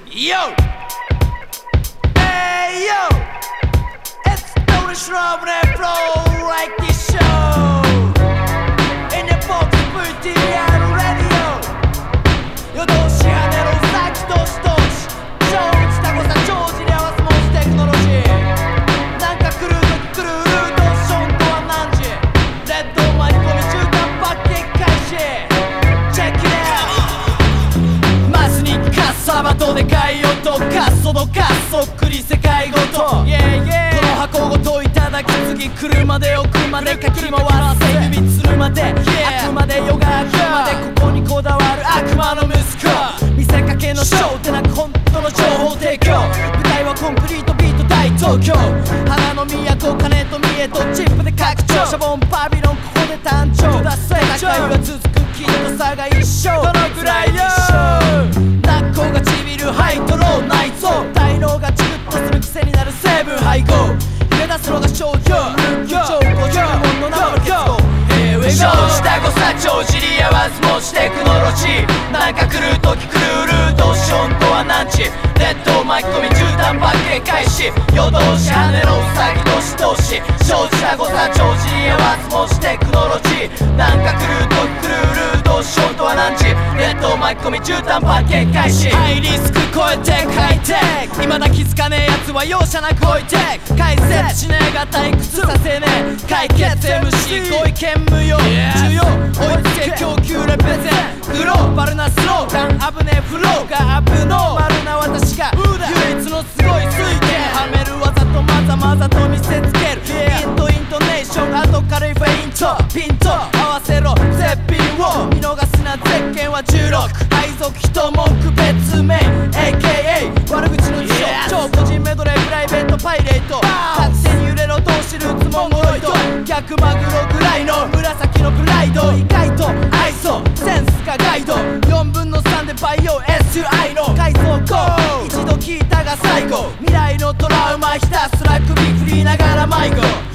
Yo! Hey yo! It's Tony Schraub and flow like this show In the box VTR Radio 夜通し跳ねろ先としとし超打ちたこさ長寿に合わすモンステクノロジーなんか狂う時狂うルートションとは何時レッドを巻き込み中間パッケージ開始チェックイットマスにカッサバとでかい音カッソドカッそっくり世界ごと、yeah, yeah、この箱ごといただき次車で奥までかき回らせ指つるまで、yeah、あくまで夜が明けまでここにこだわる悪魔の息子見せかけのショーってなく本当の情報提供舞台はコンクリートビート大東京花の都金と見えとチップで拡張シャボンパビロンここで誕生戦いは続くきっと差が一生どのくらいよナッコがちびるハイトロー内臓大脳がチクッとする癖になる成分配合入れ出すのが症状超50問の生の結合生じた誤差帳尻合わずもしテクノロジーなんか狂う時狂うルートションとは何時レッドを巻き込み絨毯パッケ開始夜通し跳ねろウサギ年通し生じた誤差帳尻合わずもしテクノロジーなんか狂う時狂うルートションとは何時レッドを巻き込み絨毯パッケ開始ハイリスク超えてハイテク未だ気づかねえやつは容赦なく置いて解説しねえが退屈させねえ解決 MC ご意見無用需要追いつけ供給レペゼングローバルなスローガン危ねえフローがアップノーマルな私が唯一のすごい推薦はめる技とまざまざと見せつけるイントネーションあと軽いフェイントピント合わせろ絶品を見逃すなゼッケンは16配属一文句別名 AKA 悪口の辞書超個人メドレープライベートパイレート勝手に揺れろ通しルーツモンゴロイド逆マグロぐらいの紫のプライド意外と愛想センスがガイド4分の3でバイオ SUI の階層高一度聞いたが最後未来のトラウマひたすら首振りながら迷子